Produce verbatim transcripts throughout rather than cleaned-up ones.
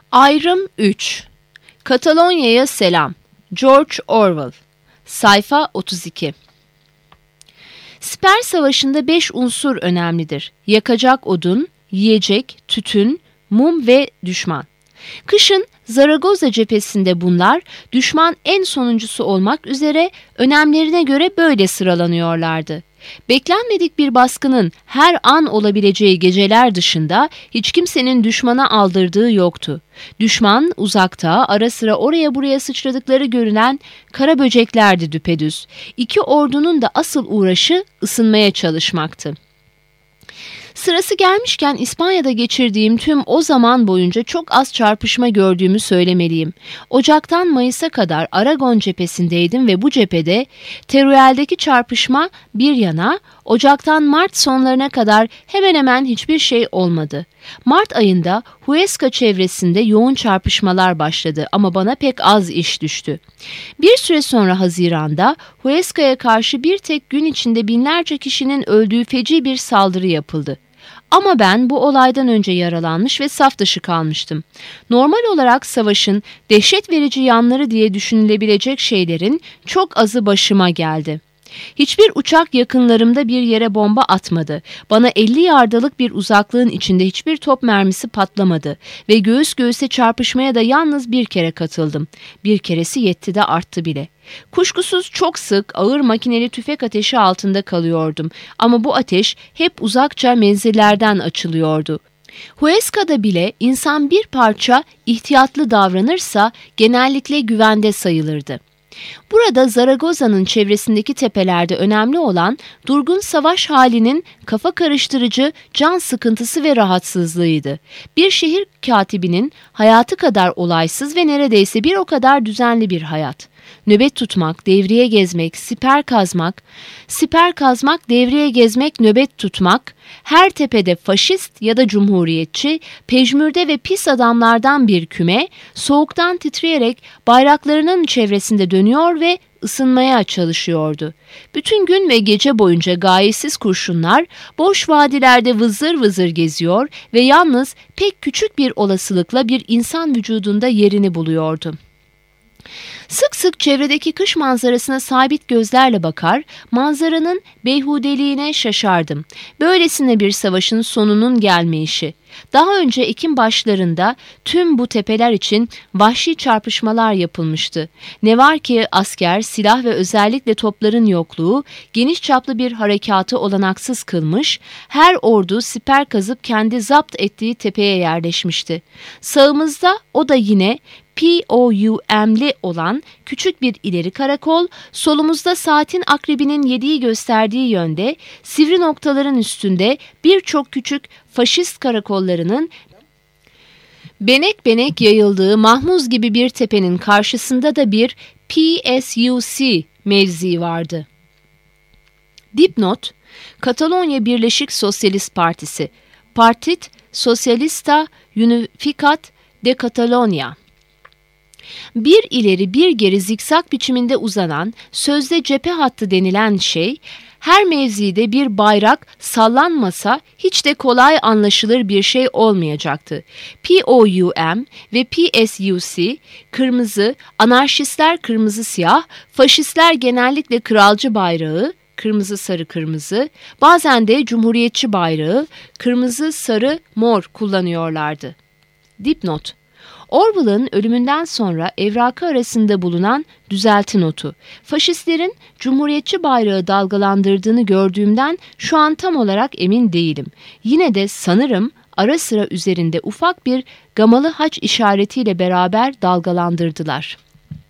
Ayrım üç. Katalonya'ya selam. George Orwell. Sayfa otuz iki. Siper Savaşı'nda beş unsur önemlidir. Yakacak odun, yiyecek, tütün, mum ve düşman. Kışın Zaragoza cephesinde bunlar düşman en sonuncusu olmak üzere önemlerine göre böyle sıralanıyorlardı. Beklenmedik bir baskının her an olabileceği geceler dışında hiç kimsenin düşmana aldırdığı yoktu. Düşman uzakta, ara sıra oraya buraya sıçradıkları görünen kara böceklerdi düpedüz. İki ordunun da asıl uğraşı ısınmaya çalışmaktı. Sırası gelmişken İspanya'da geçirdiğim tüm o zaman boyunca çok az çarpışma gördüğümü söylemeliyim. Ocaktan Mayıs'a kadar Aragon cephesindeydim ve bu cephede Teruel'deki çarpışma bir yana, Ocaktan Mart sonlarına kadar hemen hemen hiçbir şey olmadı. Mart ayında Huesca çevresinde yoğun çarpışmalar başladı ama bana pek az iş düştü. Bir süre sonra Haziran'da Huesca'ya karşı bir tek gün içinde binlerce kişinin öldüğü feci bir saldırı yapıldı. Ama ben bu olaydan önce yaralanmış ve saf dışı kalmıştım. Normal olarak savaşın dehşet verici yanları diye düşünülebilecek şeylerin çok azı başıma geldi. Hiçbir uçak yakınlarımda bir yere bomba atmadı. Bana elli yardalık bir uzaklığın içinde hiçbir top mermisi patlamadı ve göğüs göğüse çarpışmaya da yalnız bir kere katıldım. Bir keresi yetti de arttı bile. Kuşkusuz çok sık ağır makineli tüfek ateşi altında kalıyordum ama bu ateş hep uzakça menzillerden açılıyordu. Huesca'da bile insan bir parça ihtiyatlı davranırsa genellikle güvende sayılırdı. Burada Zaragoza'nın çevresindeki tepelerde önemli olan durgun savaş halinin kafa karıştırıcı can sıkıntısı ve rahatsızlığıydı. Bir şehir katibinin hayatı kadar olaysız ve neredeyse bir o kadar düzenli bir hayat. Nöbet tutmak, devriye gezmek, siper kazmak, siper kazmak, devriye gezmek, nöbet tutmak, her tepede faşist ya da cumhuriyetçi, pejmürde ve pis adamlardan bir küme, soğuktan titreyerek bayraklarının çevresinde dönüyor ve ısınmaya çalışıyordu. Bütün gün ve gece boyunca gayesiz kurşunlar boş vadilerde vızır vızır geziyor ve yalnız pek küçük bir olasılıkla bir insan vücudunda yerini buluyordu. Sık sık çevredeki kış manzarasına sabit gözlerle bakar, manzaranın beyhudeliğine şaşardım. Böylesine bir savaşın sonunun gelmeyişi. Daha önce Ekim başlarında tüm bu tepeler için vahşi çarpışmalar yapılmıştı. Ne var ki asker, silah ve özellikle topların yokluğu geniş çaplı bir harekatı olanaksız kılmış, her ordu siper kazıp kendi zapt ettiği tepeye yerleşmişti. Sağımızda o da yine P O U M'li olan küçük bir ileri karakol, solumuzda saatin akrebinin yediği gösterdiği yönde sivri noktaların üstünde birçok küçük faşist karakollarının benek benek yayıldığı mahmuz gibi bir tepenin karşısında da bir P S U C mevzii vardı. Dipnot: Katalonya Birleşik Sosyalist Partisi, Partit Socialista Unificat de Catalonia. Bir ileri bir geri zikzak biçiminde uzanan, sözde cephe hattı denilen şey, her mevzide bir bayrak sallanmasa hiç de kolay anlaşılır bir şey olmayacaktı. P O U M ve P S U C, kırmızı, anarşistler kırmızı siyah, faşistler genellikle kralcı bayrağı, kırmızı sarı kırmızı, bazen de cumhuriyetçi bayrağı, kırmızı sarı mor kullanıyorlardı. Dipnot: Orwell'ın ölümünden sonra evrakı arasında bulunan düzelti notu. Faşistlerin cumhuriyetçi bayrağı dalgalandırdığını gördüğümden şu an tam olarak emin değilim. Yine de sanırım ara sıra üzerinde ufak bir gamalı haç işaretiyle beraber dalgalandırdılar.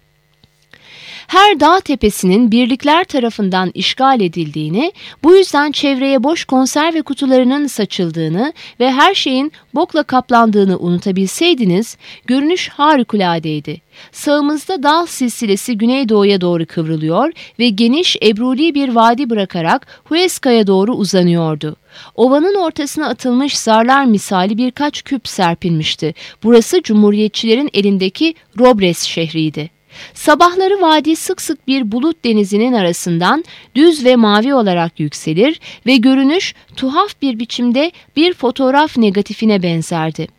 Her dağ tepesinin birlikler tarafından işgal edildiğini, bu yüzden çevreye boş konserve kutularının saçıldığını ve her şeyin bokla kaplandığını unutabilseydiniz, görünüş harikuladeydi. Sağımızda dağ silsilesi güneydoğuya doğru kıvrılıyor ve geniş ebruli bir vadi bırakarak Huesca'ya doğru uzanıyordu. Ovanın ortasına atılmış zarlar misali birkaç küp serpilmişti. Burası cumhuriyetçilerin elindeki Robres şehriydi. Sabahları vadi sık sık bir bulut denizinin arasından düz ve mavi olarak yükselir ve görünüş tuhaf bir biçimde bir fotoğraf negatifine benzerdi.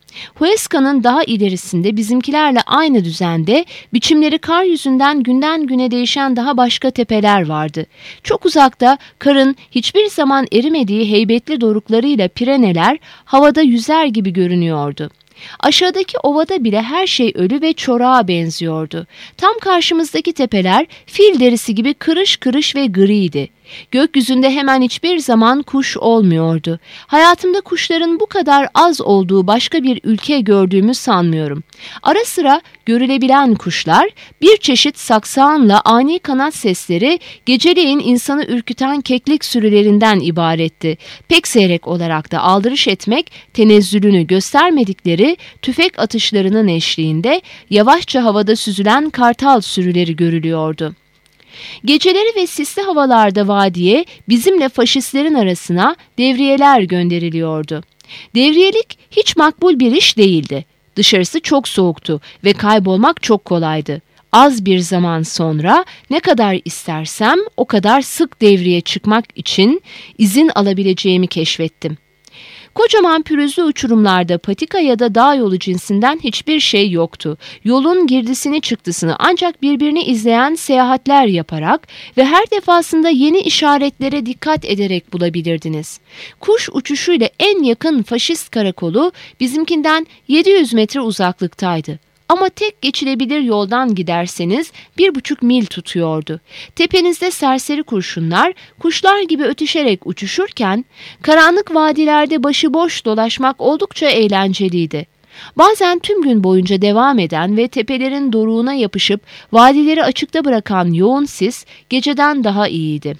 Huesca'nın daha ilerisinde bizimkilerle aynı düzende, biçimleri kar yüzünden günden güne değişen daha başka tepeler vardı. Çok uzakta karın hiçbir zaman erimediği heybetli doruklarıyla Pireneler havada yüzer gibi görünüyordu. Aşağıdaki ovada bile her şey ölü ve çorağa benziyordu. Tam karşımızdaki tepeler fil derisi gibi kırış kırış ve griydi. Gökyüzünde hemen hiçbir zaman kuş olmuyordu. Hayatımda kuşların bu kadar az olduğu başka bir ülke gördüğümü sanmıyorum. Ara sıra görülebilen kuşlar, bir çeşit saksağanla ani kanat sesleri, geceleyin insanı ürküten keklik sürülerinden ibaretti. Pek seyrek olarak da aldırış etmek, tenezzülünü göstermedikleri tüfek atışlarının eşliğinde yavaşça havada süzülen kartal sürüleri görülüyordu. Geceleri ve sisli havalarda vadiye, bizimle faşistlerin arasına devriyeler gönderiliyordu. Devriyelik hiç makbul bir iş değildi. Dışarısı çok soğuktu ve kaybolmak çok kolaydı. Az bir zaman sonra ne kadar istersem o kadar sık devriye çıkmak için izin alabileceğimi keşfettim. Kocaman pürüzlü uçurumlarda patika ya da dağ yolu cinsinden hiçbir şey yoktu. Yolun girdisini çıktısını ancak birbirini izleyen seyahatler yaparak ve her defasında yeni işaretlere dikkat ederek bulabilirdiniz. Kuş uçuşuyla en yakın faşist karakolu bizimkinden yedi yüz metre uzaklıktaydı. Ama tek geçilebilir yoldan giderseniz bir buçuk mil tutuyordu. Tepenizde serseri kurşunlar kuşlar gibi ötüşerek uçuşurken karanlık vadilerde başıboş dolaşmak oldukça eğlenceliydi. Bazen tüm gün boyunca devam eden ve tepelerin doruğuna yapışıp vadileri açıkta bırakan yoğun sis geceden daha iyiydi.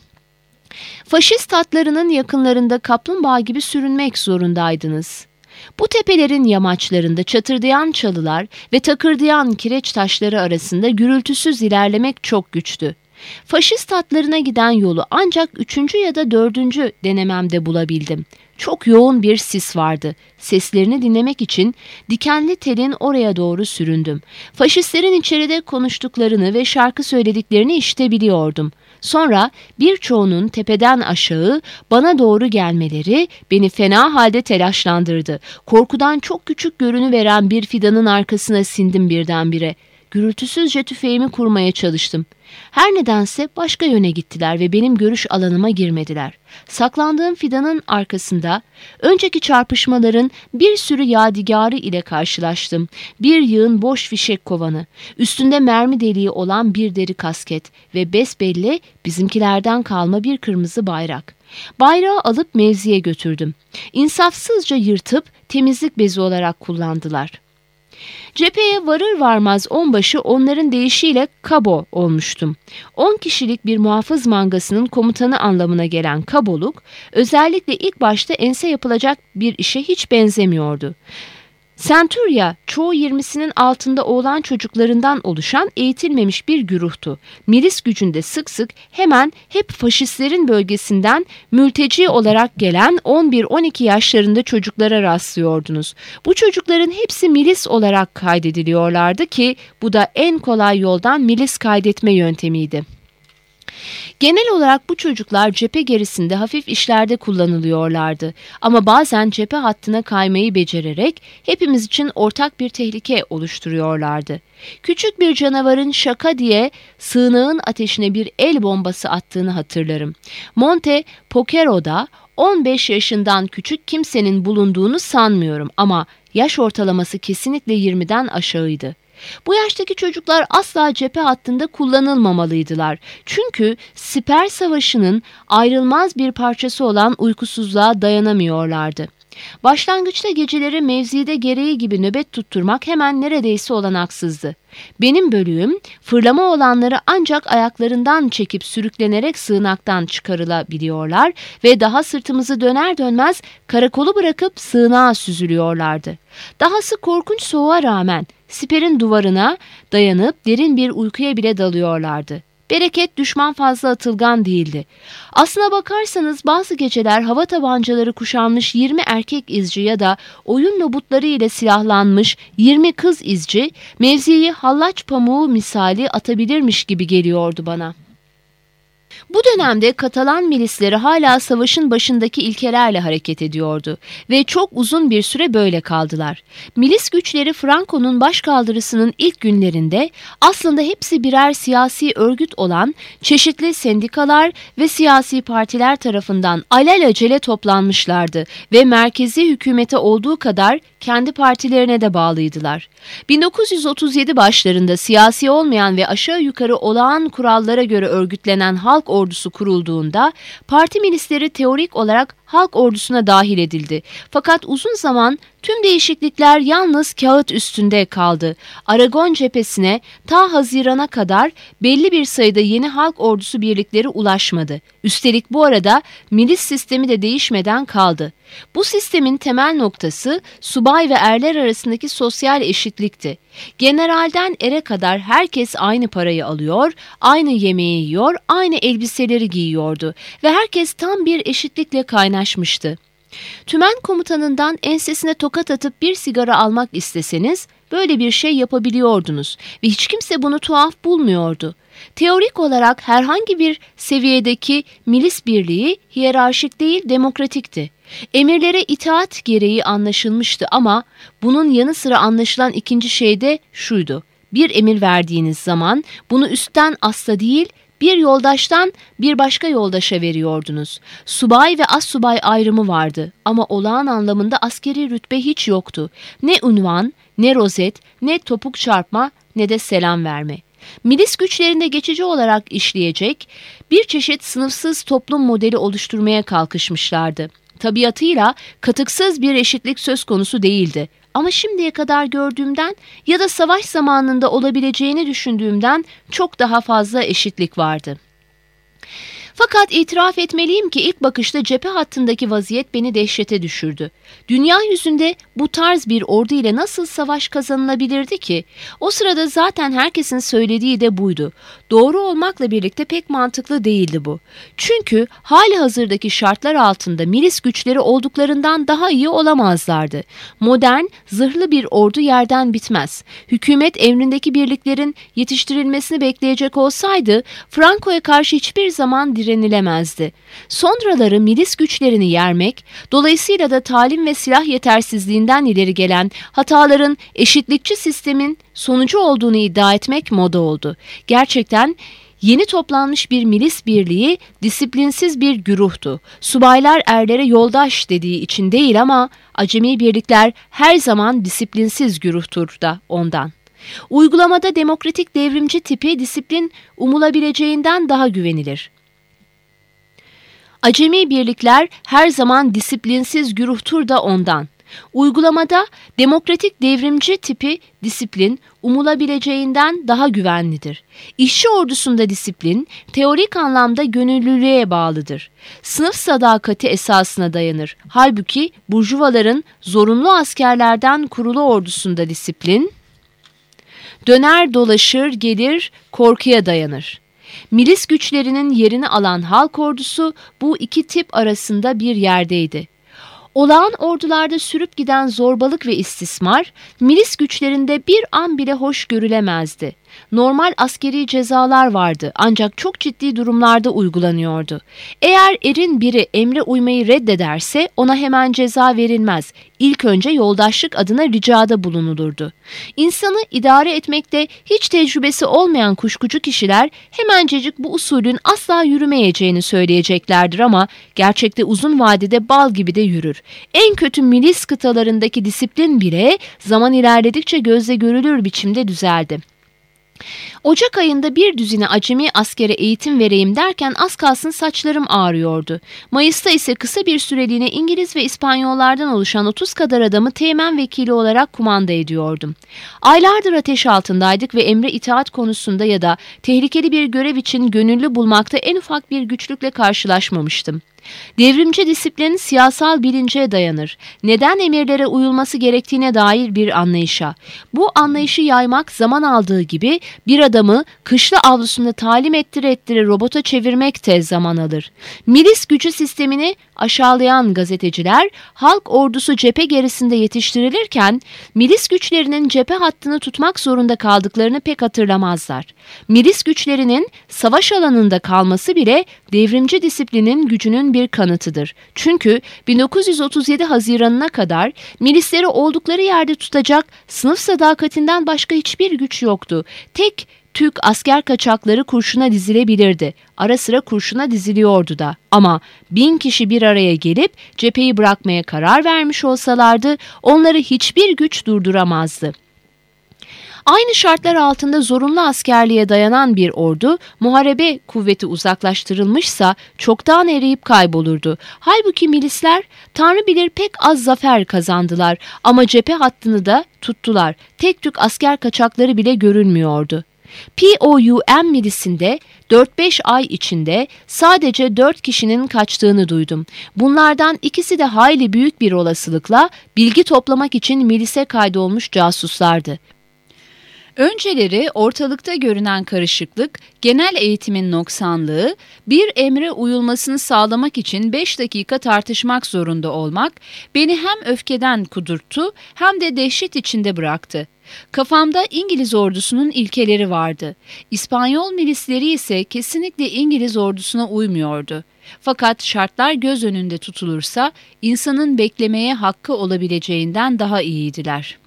Faşist hatlarının yakınlarında kaplumbağa gibi sürünmek zorundaydınız. Bu tepelerin yamaçlarında çatırdayan çalılar ve takırdayan kireç taşları arasında gürültüsüz ilerlemek çok güçtü. Faşist hatlarına giden yolu ancak üçüncü ya da dördüncü denememde bulabildim. Çok yoğun bir sis vardı. Seslerini dinlemek için dikenli telin oraya doğru süründüm. Faşistlerin içeride konuştuklarını ve şarkı söylediklerini işitebiliyordum. Sonra birçoğunun tepeden aşağı bana doğru gelmeleri beni fena halde telaşlandırdı. Korkudan çok küçük görünüveren bir fidanın arkasına sindim birdenbire. Gürültüsüzce tüfeğimi kurmaya çalıştım. Her nedense başka yöne gittiler ve benim görüş alanıma girmediler. Saklandığım fidanın arkasında önceki çarpışmaların bir sürü yadigarı ile karşılaştım. Bir yığın boş fişek kovanı, üstünde mermi deliği olan bir deri kasket ve besbelli bizimkilerden kalma bir kırmızı bayrak. Bayrağı alıp mevziye götürdüm. İnsafsızca yırtıp temizlik bezi olarak kullandılar. Cepheye varır varmaz onbaşı onların deyişiyle kabo olmuştum. On kişilik bir muhafız mangasının komutanı anlamına gelen kaboluk, özellikle ilk başta ense yapılacak bir işe hiç benzemiyordu. Centurya, çoğu yirmisinin altında oğlan çocuklarından oluşan eğitilmemiş bir güruhtu. Milis gücünde sık sık hemen hep faşistlerin bölgesinden mülteci olarak gelen on bir on iki yaşlarında çocuklara rastlıyordunuz. Bu çocukların hepsi milis olarak kaydediliyorlardı ki bu da en kolay yoldan milis kaydetme yöntemiydi. Genel olarak bu çocuklar cephe gerisinde hafif işlerde kullanılıyorlardı ama bazen cephe hattına kaymayı becererek hepimiz için ortak bir tehlike oluşturuyorlardı. Küçük bir canavarın şaka diye sığınağın ateşine bir el bombası attığını hatırlarım. Monte Pokero'da on beş yaşından küçük kimsenin bulunduğunu sanmıyorum ama yaş ortalaması kesinlikle yirmiden aşağıydı. Bu yaştaki çocuklar asla cephe hattında kullanılmamalıydılar. Çünkü siper savaşının ayrılmaz bir parçası olan uykusuzluğa dayanamıyorlardı. Başlangıçta geceleri mevzide gereği gibi nöbet tutturmak hemen neredeyse olanaksızdı. Benim bölüğüm fırlama olanları ancak ayaklarından çekip sürüklenerek sığınaktan çıkarılabiliyorlar ve daha sırtımızı döner dönmez karakolu bırakıp sığınağa süzülüyorlardı. Dahası korkunç soğuğa rağmen siperin duvarına dayanıp derin bir uykuya bile dalıyorlardı. Bereket düşman fazla atılgan değildi. Aslına bakarsanız bazı geceler hava tabancaları kuşanmış yirmi erkek izci ya da oyun nobutları ile silahlanmış yirmi kız izci mevziyi hallaç pamuğu misali atabilirmiş gibi geliyordu bana. Bu dönemde Katalan milisleri hala savaşın başındaki ilkelerle hareket ediyordu ve çok uzun bir süre böyle kaldılar. Milis güçleri Franco'nun başkaldırısının ilk günlerinde aslında hepsi birer siyasi örgüt olan çeşitli sendikalar ve siyasi partiler tarafından alelacele toplanmışlardı ve merkezi hükümete olduğu kadar kendi partilerine de bağlıydılar. bin dokuz yüz otuz yedi başlarında siyasi olmayan ve aşağı yukarı olağan kurallara göre örgütlenen halk ordusu kurulduğunda parti milisleri teorik olarak halk ordusuna dahil edildi. Fakat uzun zaman tüm değişiklikler yalnız kağıt üstünde kaldı. Aragon cephesine ta Haziran'a kadar belli bir sayıda yeni halk ordusu birlikleri ulaşmadı. Üstelik bu arada milis sistemi de değişmeden kaldı. Bu sistemin temel noktası subay ve erler arasındaki sosyal eşitlikti. Generalden ere kadar herkes aynı parayı alıyor, aynı yemeği yiyor, aynı elbiseleri giyiyordu ve herkes tam bir eşitlikle kaynaşmıştı. Tümen komutanından ensesine tokat atıp bir sigara almak isteseniz böyle bir şey yapabiliyordunuz ve hiç kimse bunu tuhaf bulmuyordu. Teorik olarak herhangi bir seviyedeki milis birliği hiyerarşik değil demokratikti. Emirlere itaat gereği anlaşılmıştı ama bunun yanı sıra anlaşılan ikinci şey de şuydu. Bir emir verdiğiniz zaman bunu üstten asla değil, bir yoldaştan bir başka yoldaşa veriyordunuz. Subay ve astsubay ayrımı vardı ama olağan anlamında askeri rütbe hiç yoktu. Ne unvan, ne rozet, ne topuk çarpma, ne de selam verme. Milis güçlerinde geçici olarak işleyecek bir çeşit sınıfsız toplum modeli oluşturmaya kalkışmışlardı. Tabiatıyla katıksız bir eşitlik söz konusu değildi. Ama şimdiye kadar gördüğümden ya da savaş zamanında olabileceğini düşündüğümden çok daha fazla eşitlik vardı. Fakat itiraf etmeliyim ki ilk bakışta cephe hattındaki vaziyet beni dehşete düşürdü. Dünya yüzünde bu tarz bir ordu ile nasıl savaş kazanılabilirdi ki? O sırada zaten herkesin söylediği de buydu. Doğru olmakla birlikte pek mantıklı değildi bu. Çünkü hali hazırdaki şartlar altında milis güçleri olduklarından daha iyi olamazlardı. Modern, zırhlı bir ordu yerden bitmez. Hükümet emrindeki birliklerin yetiştirilmesini bekleyecek olsaydı Franco'ya karşı hiçbir zaman direnilemezdi. Sonraları milis güçlerini yermek, dolayısıyla da talim ve silah yetersizliğinden ileri gelen hataların eşitlikçi sistemin sonucu olduğunu iddia etmek moda oldu. Gerçekten yeni toplanmış bir milis birliği disiplinsiz bir güruhtu. Subaylar erlere yoldaş dediği için değil ama acemi birlikler her zaman disiplinsiz güruhtur da ondan. Uygulamada demokratik devrimci tipi disiplin umulabileceğinden daha güvenilir. Acemi birlikler her zaman disiplinsiz güruhtur da ondan. Uygulamada demokratik devrimci tipi disiplin umulabileceğinden daha güvenlidir. İşçi ordusunda disiplin teorik anlamda gönüllülüğe bağlıdır. Sınıf sadakati esasına dayanır. Halbuki burjuvaların zorunlu askerlerden kurulu ordusunda disiplin döner dolaşır gelir korkuya dayanır. Milis güçlerinin yerini alan halk ordusu bu iki tip arasında bir yerdeydi. Olağan ordularda sürüp giden zorbalık ve istismar, milis güçlerinde bir an bile hoş görülemezdi. Normal askeri cezalar vardı ancak çok ciddi durumlarda uygulanıyordu. Eğer erin biri emre uymayı reddederse ona hemen ceza verilmez. İlk önce yoldaşlık adına ricada bulunulurdu. İnsanı idare etmekte hiç tecrübesi olmayan kuşkucu kişiler hemencecik bu usulün asla yürümeyeceğini söyleyeceklerdir ama gerçekte uzun vadede bal gibi de yürür. En kötü milis kıtalarındaki disiplin bile zaman ilerledikçe gözle görülür biçimde düzeldi. Ocak ayında bir düzine acemi askere eğitim vereyim derken az kalsın saçlarım ağrıyordu. Mayıs'ta ise kısa bir süreliğine İngiliz ve İspanyollardan oluşan otuz kadar adamı teğmen vekili olarak kumanda ediyordum. Aylardır ateş altındaydık ve emre itaat konusunda ya da tehlikeli bir görev için gönüllü bulmakta en ufak bir güçlükle karşılaşmamıştım. Devrimci disiplin siyasal bilince dayanır. Neden emirlere uyulması gerektiğine dair bir anlayışa. Bu anlayışı yaymak zaman aldığı gibi bir adamı kışla avlusunda talim ettire ettire robota çevirmek de zaman alır. Milis gücü sistemini aşağılayan gazeteciler halk ordusu cephe gerisinde yetiştirilirken milis güçlerinin cephe hattını tutmak zorunda kaldıklarını pek hatırlamazlar. Milis güçlerinin savaş alanında kalması bile devrimci disiplinin gücünün bir kanıtıdır. Çünkü bin dokuz yüz otuz yedi Haziran'ına kadar milisleri oldukları yerde tutacak sınıf sadakatinden başka hiçbir güç yoktu. Tek Türk asker kaçakları kurşuna dizilebilirdi. Ara sıra kurşuna diziliyordu da. Ama bin kişi bir araya gelip cepheyi bırakmaya karar vermiş olsalardı onları hiçbir güç durduramazdı. Aynı şartlar altında zorunlu askerliğe dayanan bir ordu, muharebe kuvveti uzaklaştırılmışsa çoktan eriyip kaybolurdu. Halbuki milisler Tanrı bilir pek az zafer kazandılar ama cephe hattını da tuttular. Tek tük asker kaçakları bile görülmüyordu. P O U M milisinde dört beş ay içinde sadece dört kişinin kaçtığını duydum. Bunlardan ikisi de hayli büyük bir olasılıkla bilgi toplamak için milise kaydolmuş casuslardı. Önceleri ortalıkta görünen karışıklık, genel eğitimin noksanlığı, bir emre uyulmasını sağlamak için beş dakika tartışmak zorunda olmak beni hem öfkeden kudurttu hem de dehşet içinde bıraktı. Kafamda İngiliz ordusunun ilkeleri vardı. İspanyol milisleri ise kesinlikle İngiliz ordusuna uymuyordu. Fakat şartlar göz önünde tutulursa insanın beklemeye hakkı olabileceğinden daha iyiydiler.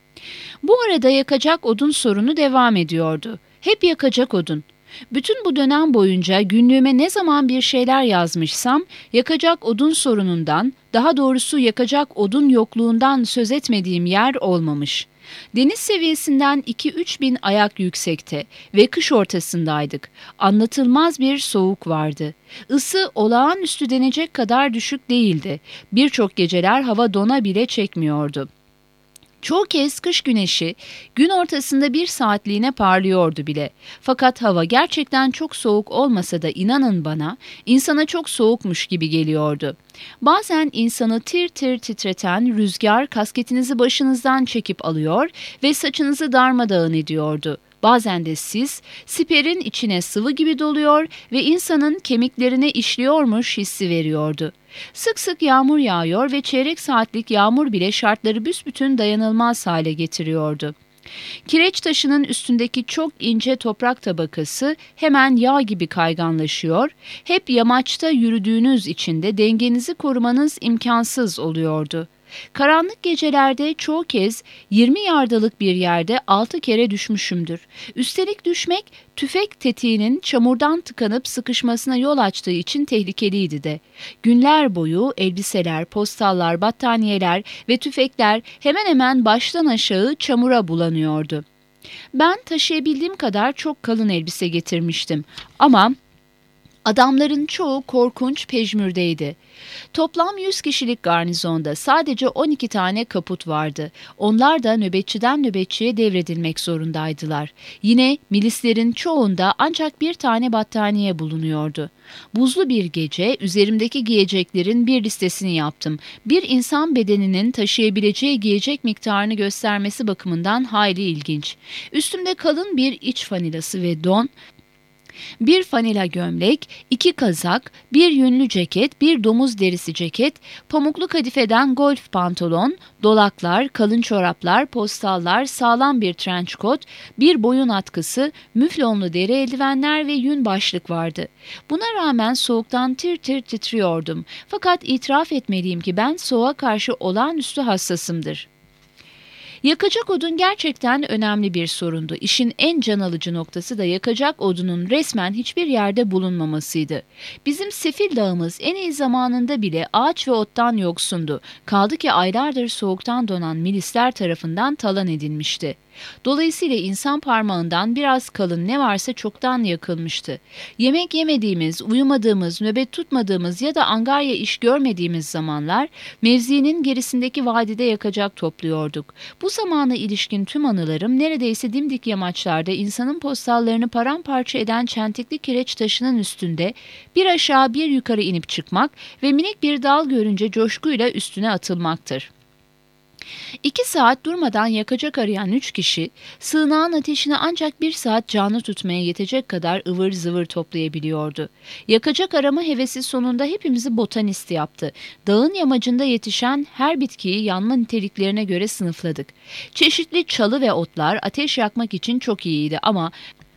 Bu arada yakacak odun sorunu devam ediyordu. Hep yakacak odun. Bütün bu dönem boyunca günlüğüme ne zaman bir şeyler yazmışsam yakacak odun sorunundan, daha doğrusu yakacak odun yokluğundan söz etmediğim yer olmamış. Deniz seviyesinden iki üç bin ayak yüksekte ve kış ortasındaydık. Anlatılmaz bir soğuk vardı. Isı olağanüstü denecek kadar düşük değildi. Birçok geceler hava dona bile çekmiyordu. Çoğu kez kış güneşi gün ortasında bir saatliğine parlıyordu bile. Fakat hava gerçekten çok soğuk olmasa da inanın bana insana çok soğukmuş gibi geliyordu. Bazen insanı tir tir titreten rüzgar kasketinizi başınızdan çekip alıyor ve saçınızı darmadağın ediyordu. Bazen de sis, siperin içine sıvı gibi doluyor ve insanın kemiklerine işliyormuş hissi veriyordu. Sık sık yağmur yağıyor ve çeyrek saatlik yağmur bile şartları büsbütün dayanılmaz hale getiriyordu. Kireç taşının üstündeki çok ince toprak tabakası hemen yağ gibi kayganlaşıyor, hep yamaçta yürüdüğünüz için de dengenizi korumanız imkansız oluyordu. Karanlık gecelerde çoğu kez yirmi yardalık bir yerde altı kere düşmüşümdür. Üstelik düşmek tüfek tetiğinin çamurdan tıkanıp sıkışmasına yol açtığı için tehlikeliydi de. Günler boyu elbiseler, postallar, battaniyeler ve tüfekler hemen hemen baştan aşağı çamura bulanıyordu. Ben taşıyabildiğim kadar çok kalın elbise getirmiştim ama adamların çoğu korkunç pejmürdeydi. Toplam yüz kişilik garnizonda sadece on iki tane kaput vardı. Onlar da nöbetçiden nöbetçiye devredilmek zorundaydılar. Yine milislerin çoğunda ancak bir tane battaniye bulunuyordu. Buzlu bir gece üzerimdeki giyeceklerin bir listesini yaptım. Bir insan bedeninin taşıyabileceği giyecek miktarını göstermesi bakımından hayli ilginç. Üstümde kalın bir iç fanilası ve don, bir fanila gömlek, iki kazak, bir yünlü ceket, bir domuz derisi ceket, pamuklu kadifeden golf pantolon, dolaklar, kalın çoraplar, postallar, sağlam bir trench coat, bir boyun atkısı, müflonlu deri eldivenler ve yün başlık vardı. Buna rağmen soğuktan tir tir titriyordum. Fakat itiraf etmeliyim ki ben soğuğa karşı olağanüstü hassasımdır. Yakacak odun gerçekten önemli bir sorundu. İşin en can alıcı noktası da yakacak odunun resmen hiçbir yerde bulunmamasıydı. Bizim sefil dağımız en iyi zamanında bile ağaç ve ottan yoksundu. Kaldı ki aylardır soğuktan donan milisler tarafından talan edilmişti. Dolayısıyla insan parmağından biraz kalın ne varsa çoktan yakılmıştı. Yemek yemediğimiz, uyumadığımız, nöbet tutmadığımız ya da angarya iş görmediğimiz zamanlar mevzinin gerisindeki vadide yakacak topluyorduk. Bu zamana ilişkin tüm anılarım neredeyse dimdik yamaçlarda insanın postallarını paramparça eden çentikli kireç taşının üstünde bir aşağı bir yukarı inip çıkmak ve minik bir dal görünce coşkuyla üstüne atılmaktır. İki saat durmadan yakacak arayan üç kişi, sığınağın ateşini ancak bir saat canlı tutmaya yetecek kadar ıvır zıvır toplayabiliyordu. Yakacak arama hevesi sonunda hepimizi botanist yaptı. Dağın yamacında yetişen her bitkiyi yanma niteliklerine göre sınıfladık. Çeşitli çalı ve otlar ateş yakmak için çok iyiydi ama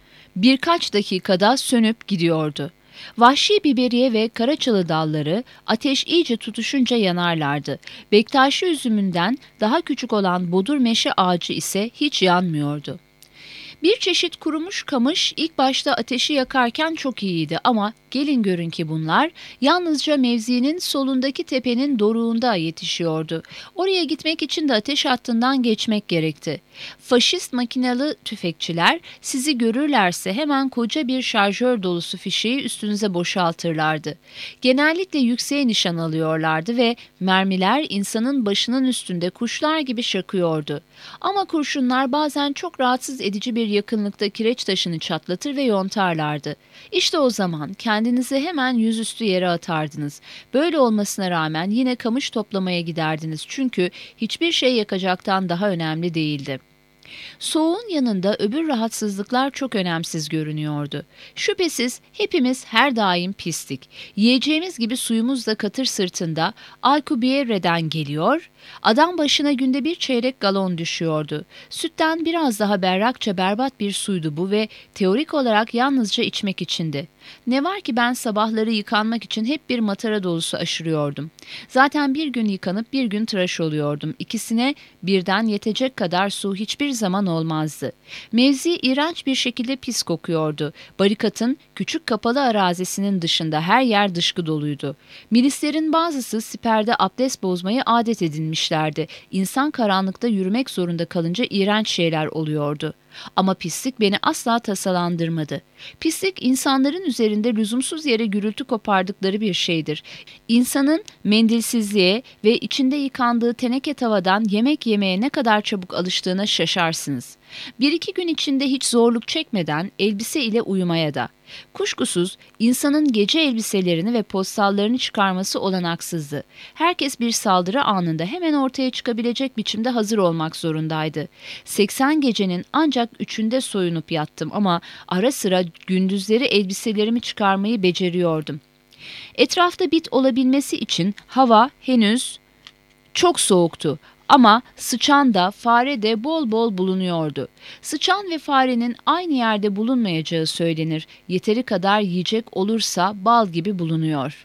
birkaç dakikada sönüp gidiyordu. Vahşi biberiye ve karaçalı dalları ateş iyice tutuşunca yanarlardı. Bektaşi üzümünden daha küçük olan bodur meşe ağacı ise hiç yanmıyordu. Bir çeşit kurumuş kamış ilk başta ateşi yakarken çok iyiydi ama gelin görün ki bunlar yalnızca mevzinin solundaki tepenin doruğunda yetişiyordu. Oraya gitmek için de ateş hattından geçmek gerekti. Faşist makinalı tüfekçiler sizi görürlerse hemen koca bir şarjör dolusu fişeği üstünüze boşaltırlardı. Genellikle yükseğe nişan alıyorlardı ve mermiler insanın başının üstünde kuşlar gibi şakıyordu. Ama kurşunlar bazen çok rahatsız edici bir yakınlıkta kireç taşını çatlatır ve yontarlardı. İşte o zaman kendinizi hemen yüzüstü yere atardınız. Böyle olmasına rağmen yine kamış toplamaya giderdiniz çünkü hiçbir şey yakacaktan daha önemli değildi. Soğuğun yanında öbür rahatsızlıklar çok önemsiz görünüyordu. Şüphesiz hepimiz her daim pistik. Yiyeceğimiz gibi suyumuz da katır sırtında Alcubierre'den geliyor, adam başına günde bir çeyrek galon düşüyordu. Sütten biraz daha berrakça berbat bir suydu bu ve teorik olarak yalnızca içmek içindi. Ne var ki ben sabahları yıkanmak için hep bir matara dolusu aşırıyordum. Zaten bir gün yıkanıp bir gün tıraş oluyordum. İkisine birden yetecek kadar su hiçbir zaman olmazdı. Mevzi iğrenç bir şekilde pis kokuyordu. Barikatın küçük kapalı arazisinin dışında her yer dışkı doluydu. Milislerin bazısı siperde abdest bozmayı adet edinmişlerdi. İnsan karanlıkta yürümek zorunda kalınca iğrenç şeyler oluyordu. Ama pislik beni asla tasalandırmadı. Pislik insanların üzerinde lüzumsuz yere gürültü kopardıkları bir şeydir. İnsanın mendilsizliğe ve içinde yıkandığı teneke tavadan yemek yemeye ne kadar çabuk alıştığına şaşarsınız. Bir iki gün içinde hiç zorluk çekmeden elbise ile uyumaya da. Kuşkusuz insanın gece elbiselerini ve postallarını çıkarması olanaksızdı. Herkes bir saldırı anında hemen ortaya çıkabilecek biçimde hazır olmak zorundaydı. seksen gecenin ancak üçünde soyunup yattım ama ara sıra gündüzleri elbiselerimi çıkarmayı beceriyordum. Etrafta bit olabilmesi için hava henüz çok soğuktu. Ama sıçan da fare de bol bol bulunuyordu. Sıçan ve farenin aynı yerde bulunmayacağı söylenir. Yeteri kadar yiyecek olursa bal gibi bulunuyor.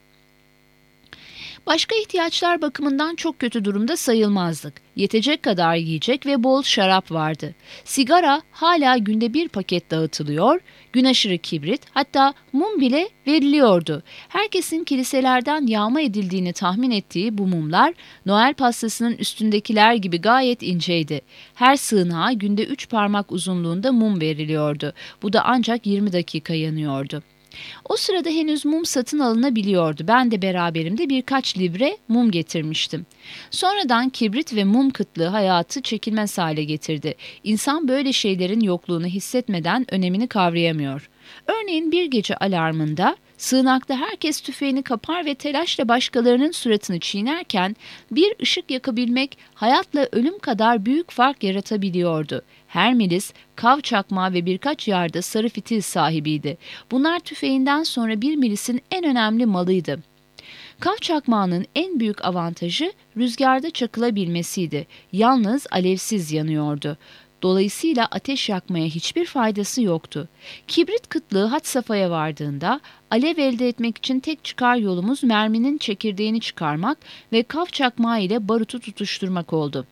Başka ihtiyaçlar bakımından çok kötü durumda sayılmazdık. Yetecek kadar yiyecek ve bol şarap vardı. Sigara hala günde bir paket dağıtılıyor, gün aşırı kibrit, hatta mum bile veriliyordu. Herkesin kiliselerden yağma edildiğini tahmin ettiği bu mumlar, Noel pastasının üstündekiler gibi gayet inceydi. Her sığınağa günde üç parmak uzunluğunda mum veriliyordu. Bu da ancak yirmi dakika yanıyordu. O sırada henüz mum satın alınabiliyordu. Ben de beraberimde birkaç libre mum getirmiştim. Sonradan kibrit ve mum kıtlığı hayatı çekilmez hale getirdi. İnsan böyle şeylerin yokluğunu hissetmeden önemini kavrayamıyor. Örneğin bir gece alarmında sığınakta herkes tüfeğini kapar ve telaşla başkalarının suratını çiğnerken bir ışık yakabilmek hayatla ölüm kadar büyük fark yaratabiliyordu. Her milis kav çakmağı ve birkaç yarda sarı fitil sahibiydi. Bunlar tüfeğinden sonra bir milisin en önemli malıydı. Kav çakmağının en büyük avantajı rüzgarda çakılabilmesiydi. Yalnız alevsiz yanıyordu. Dolayısıyla ateş yakmaya hiçbir faydası yoktu. Kibrit kıtlığı had safhaya vardığında alev elde etmek için tek çıkar yolumuz merminin çekirdeğini çıkarmak ve kav çakmağı ile barutu tutuşturmak oldu.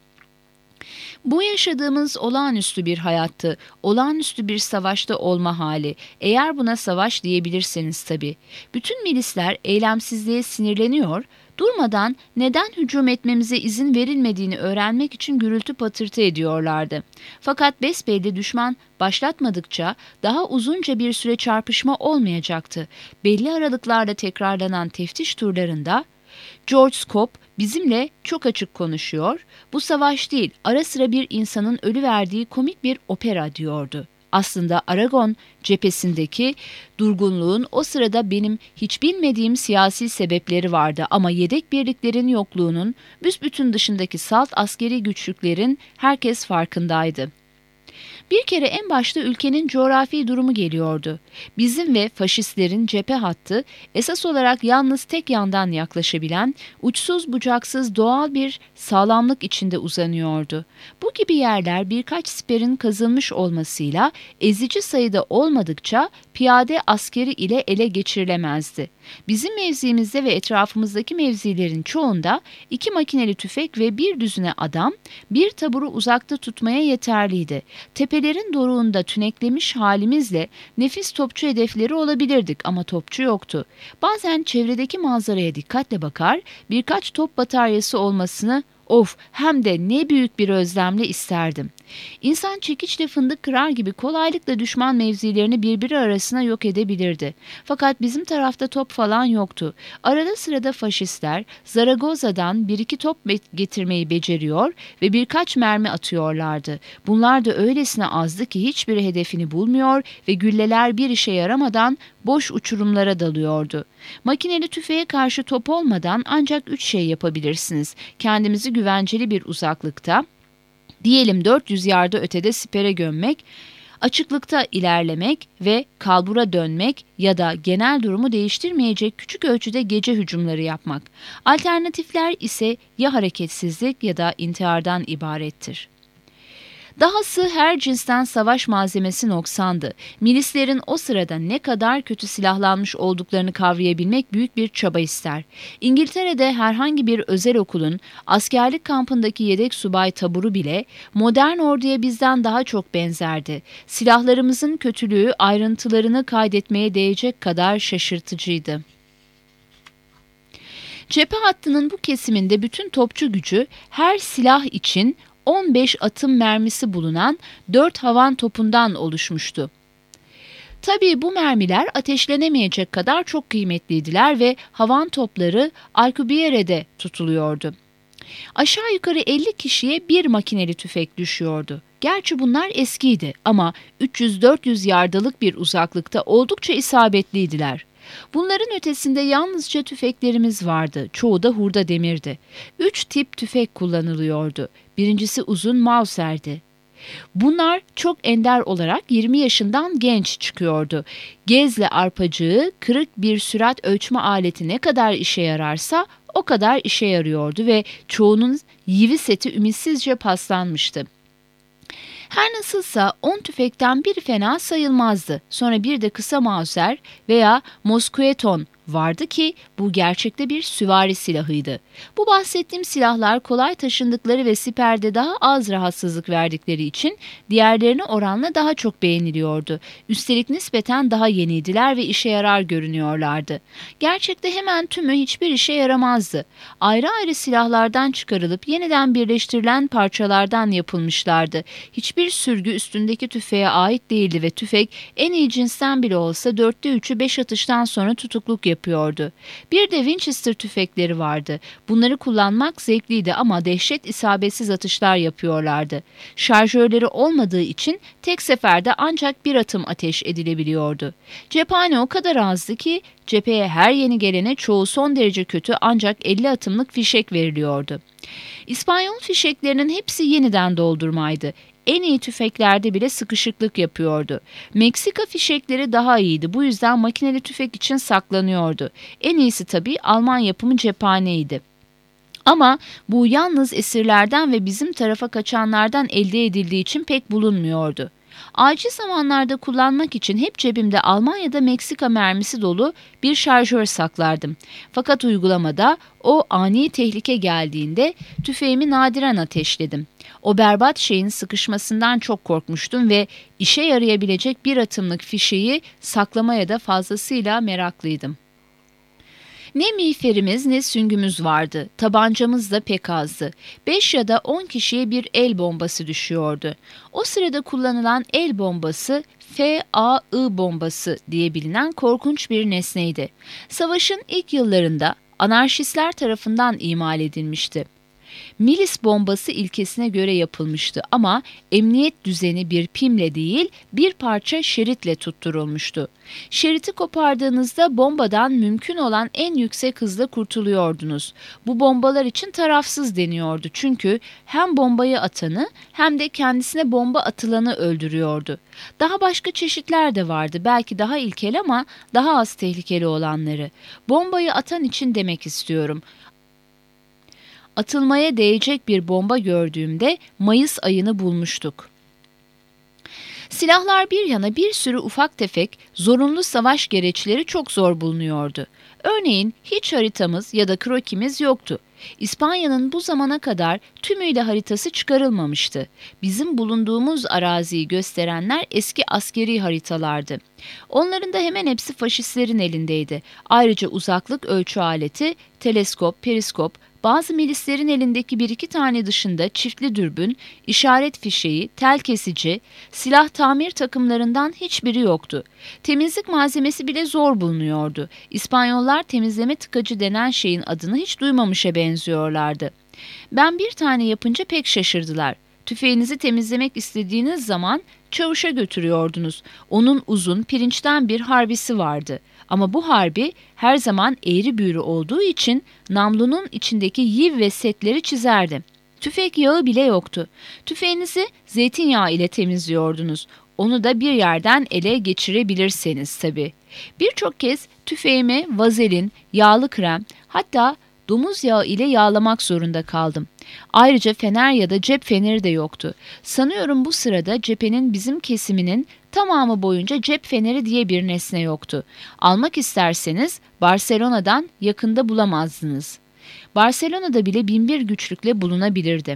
Bu yaşadığımız olağanüstü bir hayattı, olağanüstü bir savaşta olma hali. Eğer buna savaş diyebilirseniz tabii. Bütün milisler eylemsizliğe sinirleniyor, durmadan neden hücum etmemize izin verilmediğini öğrenmek için gürültü patırtı ediyorlardı. Fakat besbelli düşman başlatmadıkça daha uzunca bir süre çarpışma olmayacaktı. Belli aralıklarla tekrarlanan teftiş turlarında George Scope bizimle çok açık konuşuyor, bu savaş değil, ara sıra bir insanın ölüverdiği komik bir opera diyordu. Aslında Aragon cephesindeki durgunluğun o sırada benim hiç bilmediğim siyasi sebepleri vardı ama yedek birliklerin yokluğunun büsbütün dışındaki salt askeri güçlüklerin herkes farkındaydı. Bir kere en başta ülkenin coğrafi durumu geliyordu. Bizim ve faşistlerin cephe hattı esas olarak yalnız tek yandan yaklaşabilen, uçsuz bucaksız doğal bir sağlamlık içinde uzanıyordu. Bu gibi yerler birkaç siperin kazılmış olmasıyla ezici sayıda olmadıkça piyade askeri ile ele geçirilemezdi. Bizim mevzimizde ve etrafımızdaki mevzilerin çoğunda iki makineli tüfek ve bir düzine adam bir taburu uzakta tutmaya yeterliydi. Tepelerin doruğunda tüneklemiş halimizle nefis topçu hedefleri olabilirdik ama topçu yoktu. Bazen çevredeki manzaraya dikkatle bakar, birkaç top bataryası olmasını of hem de ne büyük bir özlemle isterdim. İnsan çekiçle fındık kırar gibi kolaylıkla düşman mevzilerini birbiri arasına yok edebilirdi. Fakat bizim tarafta top falan yoktu. Arada sırada faşistler Zaragoza'dan bir iki top getirmeyi beceriyor ve birkaç mermi atıyorlardı. Bunlar da öylesine azdı ki hiçbiri hedefini bulmuyor ve gülleler bir işe yaramadan boş uçurumlara dalıyordu. Makineli tüfeğe karşı top olmadan ancak üç şey yapabilirsiniz. Kendimizi güvenceli bir uzaklıkta, diyelim dört yüz yarda ötede sipere gömmek, açıklıkta ilerlemek ve kalbura dönmek ya da genel durumu değiştirmeyecek küçük ölçüde gece hücumları yapmak. Alternatifler ise ya hareketsizlik ya da intihardan ibarettir. Dahası her cinsten savaş malzemesi noksandı. Milislerin o sırada ne kadar kötü silahlanmış olduklarını kavrayabilmek büyük bir çaba ister. İngiltere'de herhangi bir özel okulun askerlik kampındaki yedek subay taburu bile modern orduya bizden daha çok benzerdi. Silahlarımızın kötülüğü ayrıntılarını kaydetmeye değecek kadar şaşırtıcıydı. Cephe hattının bu kesiminde bütün topçu gücü her silah için on beş atım mermisi bulunan dört havan topundan oluşmuştu. Tabii bu mermiler ateşlenemeyecek kadar çok kıymetliydiler ve havan topları Alcubierre'de tutuluyordu. Aşağı yukarı elli kişiye bir makineli tüfek düşüyordu. Gerçi bunlar eskiydi ama üç yüz dört yüz yardalık bir uzaklıkta oldukça isabetliydiler. Bunların ötesinde yalnızca tüfeklerimiz vardı. Çoğu da hurda demirdi. Üç tip tüfek kullanılıyordu. Birincisi uzun Mauser'di. Bunlar çok ender olarak yirmi yaşından genç çıkıyordu. Gezle arpacığı, kırık bir sürat ölçme aleti ne kadar işe yararsa o kadar işe yarıyordu ve çoğunun yivi seti ümitsizce paslanmıştı. Her nasılsa on tüfekten biri fena sayılmazdı. Sonra bir de kısa Mauser veya Moskweton vardı ki bu gerçekte bir süvari silahıydı. Bu bahsettiğim silahlar kolay taşındıkları ve siperde daha az rahatsızlık verdikleri için diğerlerine oranla daha çok beğeniliyordu. Üstelik nispeten daha yeniydiler ve işe yarar görünüyorlardı. Gerçekte hemen tümü hiçbir işe yaramazdı. Ayrı ayrı silahlardan çıkarılıp yeniden birleştirilen parçalardan yapılmışlardı. Hiçbir sürgü üstündeki tüfeğe ait değildi ve tüfek en iyi cinsten bile olsa dörtte üçü beş atıştan sonra tutukluk yapıyordu. Bir de Winchester tüfekleri vardı. Bunları kullanmak zevkliydi ama dehşet isabetsiz atışlar yapıyorlardı. Şarjörleri olmadığı için tek seferde ancak bir atım ateş edilebiliyordu. Cephane o kadar azdı ki cepheye her yeni gelene çoğu son derece kötü ancak elli atımlık fişek veriliyordu. İspanyol fişeklerinin hepsi yeniden doldurmaydı. En iyi tüfeklerde bile sıkışıklık yapıyordu. Meksika fişekleri daha iyiydi. Bu yüzden makineli tüfek için saklanıyordu. En iyisi tabii Alman yapımı cephaneydi. Ama bu yalnız esirlerden ve bizim tarafa kaçanlardan elde edildiği için pek bulunmuyordu. Acil zamanlarda kullanmak için hep cebimde Almanya'da Meksika mermisi dolu bir şarjör saklardım. Fakat uygulamada o ani tehlike geldiğinde tüfeğimi nadiren ateşledim. O berbat şeyin sıkışmasından çok korkmuştum ve işe yarayabilecek bir atımlık fişeği saklamaya da fazlasıyla meraklıydım. Ne miğferimiz ne süngümüz vardı. Tabancamız da pek azdı. Beş ya da on kişiye bir el bombası düşüyordu. O sırada kullanılan el bombası F A I bombası diye bilinen korkunç bir nesneydi. Savaşın ilk yıllarında anarşistler tarafından imal edilmişti. Milis bombası ilkesine göre yapılmıştı ama emniyet düzeni bir pimle değil bir parça şeritle tutturulmuştu. Şeriti kopardığınızda bombadan mümkün olan en yüksek hızla kurtuluyordunuz. Bu bombalar için tarafsız deniyordu çünkü hem bombayı atanı hem de kendisine bomba atılanı öldürüyordu. Daha başka çeşitler de vardı, belki daha ilkel ama daha az tehlikeli olanları. Bombayı atan için demek istiyorum. Atılmaya değecek bir bomba gördüğümde Mayıs ayını bulmuştuk. Silahlar bir yana bir sürü ufak tefek, zorunlu savaş gereçleri çok zor bulunuyordu. Örneğin hiç haritamız ya da krokimiz yoktu. İspanya'nın bu zamana kadar tümüyle haritası çıkarılmamıştı. Bizim bulunduğumuz araziyi gösterenler eski askeri haritalardı. Onların da hemen hepsi faşistlerin elindeydi. Ayrıca uzaklık ölçü aleti, teleskop, periskop, bazı milislerin elindeki bir iki tane dışında çiftli dürbün, işaret fişeği, tel kesici, silah tamir takımlarından hiçbiri yoktu. Temizlik malzemesi bile zor bulunuyordu. İspanyollar temizleme tıkacı denen şeyin adını hiç duymamışa benziyorlardı. Ben bir tane yapınca pek şaşırdılar. Tüfeğinizi temizlemek istediğiniz zaman çavuşa götürüyordunuz. Onun uzun, pirinçten bir harbisi vardı. Ama bu harbi her zaman eğri büğrü olduğu için namlunun içindeki yiv ve setleri çizerdi. Tüfek yağı bile yoktu. Tüfeğinizi zeytinyağı ile temizliyordunuz. Onu da bir yerden ele geçirebilirseniz tabii. Birçok kez tüfeğimi vazelin, yağlı krem, hatta domuz yağı ile yağlamak zorunda kaldım. Ayrıca fener ya da cep feneri de yoktu. Sanıyorum bu sırada cephenin bizim kesiminin tamamı boyunca cep feneri diye bir nesne yoktu. Almak isterseniz Barcelona'dan yakında bulamazdınız. Barcelona'da bile binbir güçlükle bulunabilirdi.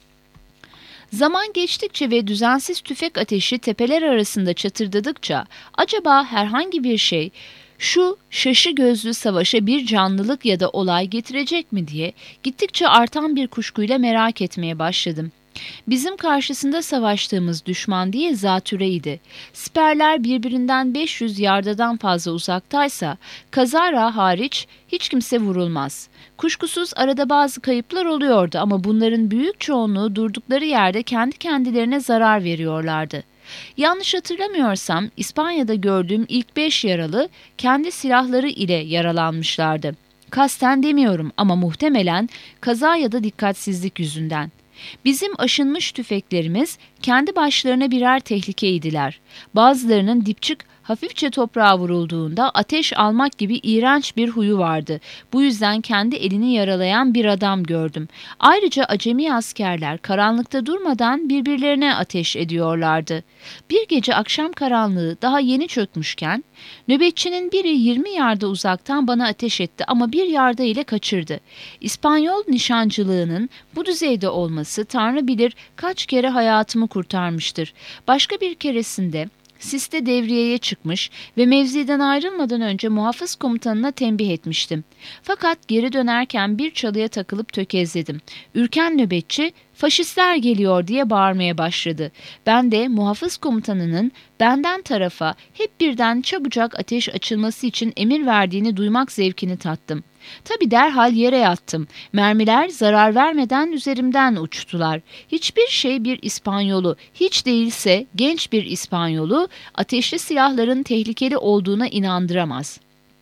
Zaman geçtikçe ve düzensiz tüfek ateşi tepeler arasında çatırdadıkça acaba herhangi bir şey şu şaşı gözlü savaşa bir canlılık ya da olay getirecek mi diye gittikçe artan bir kuşkuyla merak etmeye başladım. Bizim karşısında savaştığımız düşman değil zatürreydi. Siperler birbirinden beş yüz yardadan fazla uzaktaysa kazara hariç hiç kimse vurulmaz. Kuşkusuz arada bazı kayıplar oluyordu ama bunların büyük çoğunluğu durdukları yerde kendi kendilerine zarar veriyorlardı. Yanlış hatırlamıyorsam İspanya'da gördüğüm ilk beş yaralı kendi silahları ile yaralanmışlardı. Kasten demiyorum ama muhtemelen kaza ya da dikkatsizlik yüzünden. Bizim aşınmış tüfeklerimiz kendi başlarına birer tehlikeydiler. Bazılarının dipçik hafifçe toprağa vurulduğunda ateş almak gibi iğrenç bir huyu vardı. Bu yüzden kendi elini yaralayan bir adam gördüm. Ayrıca acemi askerler karanlıkta durmadan birbirlerine ateş ediyorlardı. Bir gece akşam karanlığı daha yeni çökmüşken nöbetçinin biri yirmi yarda uzaktan bana ateş etti ama bir yarda ile kaçırdı. İspanyol nişancılığının bu düzeyde olması Tanrı bilir kaç kere hayatımı kurtarmıştır. Başka bir keresinde siste devriyeye çıkmış ve mevziden ayrılmadan önce muhafız komutanına tembih etmiştim. Fakat geri dönerken bir çalıya takılıp tökezledim. Ürken nöbetçi "Faşistler geliyor!" diye bağırmaya başladı. Ben de muhafız komutanının benden tarafa hep birden çabucak ateş açılması için emir verdiğini duymak zevkini tattım. Tabii derhal yere yattım. Mermiler zarar vermeden üzerimden uçtular. Hiçbir şey bir İspanyolu, hiç değilse genç bir İspanyolu ateşli silahların tehlikeli olduğuna inandıramaz.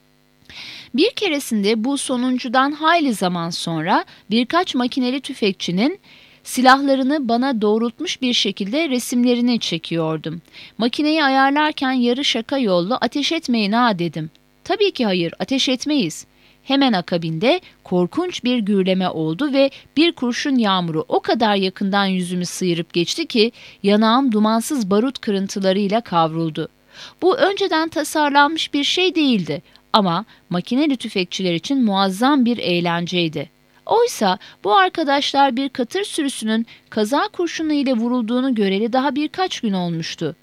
Bir keresinde bu sonuncudan hayli zaman sonra birkaç makineli tüfekçinin silahlarını bana doğrultmuş bir şekilde resimlerini çekiyordum. Makineyi ayarlarken yarı şaka yollu "Ateş etmeyin ha" dedim. Tabii ki hayır, ateş etmeyiz. Hemen akabinde korkunç bir gürleme oldu ve bir kurşun yağmuru o kadar yakından yüzümü sıyırıp geçti ki yanağım dumansız barut kırıntılarıyla kavruldu. Bu önceden tasarlanmış bir şey değildi ama makineli tüfekçiler için muazzam bir eğlenceydi. Oysa bu arkadaşlar bir katır sürüsünün kaza kurşunu ile vurulduğunu göreli daha birkaç gün olmuştu.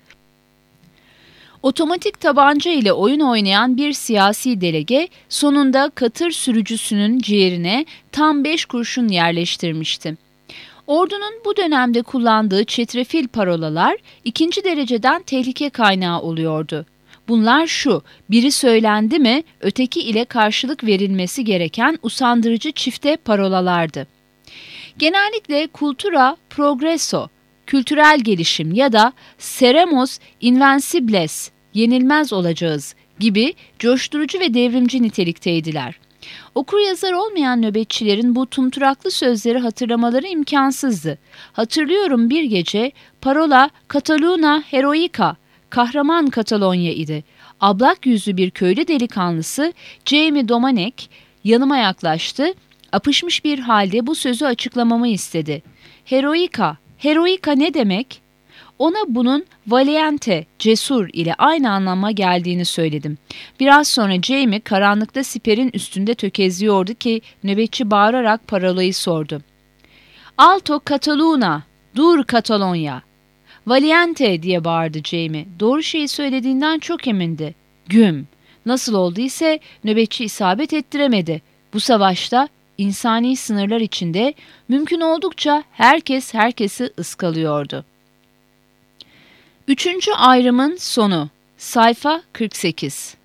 Otomatik tabanca ile oyun oynayan bir siyasi delege sonunda katır sürücüsünün ciğerine tam beş kurşun yerleştirmişti. Ordunun bu dönemde kullandığı çetrefil parolalar ikinci dereceden tehlike kaynağı oluyordu. Bunlar şu: biri söylendi mi öteki ile karşılık verilmesi gereken usandırıcı çifte parolalardı. Genellikle cultura progresso, kültürel gelişim ya da seremos invencibles, yenilmez olacağız gibi coşturucu ve devrimci nitelikteydiler. Okuryazar olmayan nöbetçilerin bu tumturaklı sözleri hatırlamaları imkansızdı. Hatırlıyorum bir gece parola Cataluna heroica, kahraman Katalonya idi. Ablak yüzlü bir köylü delikanlısı Jamie Domanek yanıma yaklaştı, apışmış bir halde bu sözü açıklamamı istedi. Heroica, heroica ne demek? Ona bunun valiente, cesur ile aynı anlama geldiğini söyledim. Biraz sonra Jamie karanlıkta siperin üstünde tökezliyordu ki nöbetçi bağırarak parolayı sordu. Alto Cataluna, dur Katalonya. Valiente diye bağırdı Jamie. Doğru şeyi söylediğinden çok emindi. Güm. Nasıl olduysa nöbetçi isabet ettiremedi. Bu savaşta insani sınırlar içinde mümkün oldukça herkes herkesi ıskalıyordu. Üçüncü ayrımın sonu. Sayfa kırk sekiz.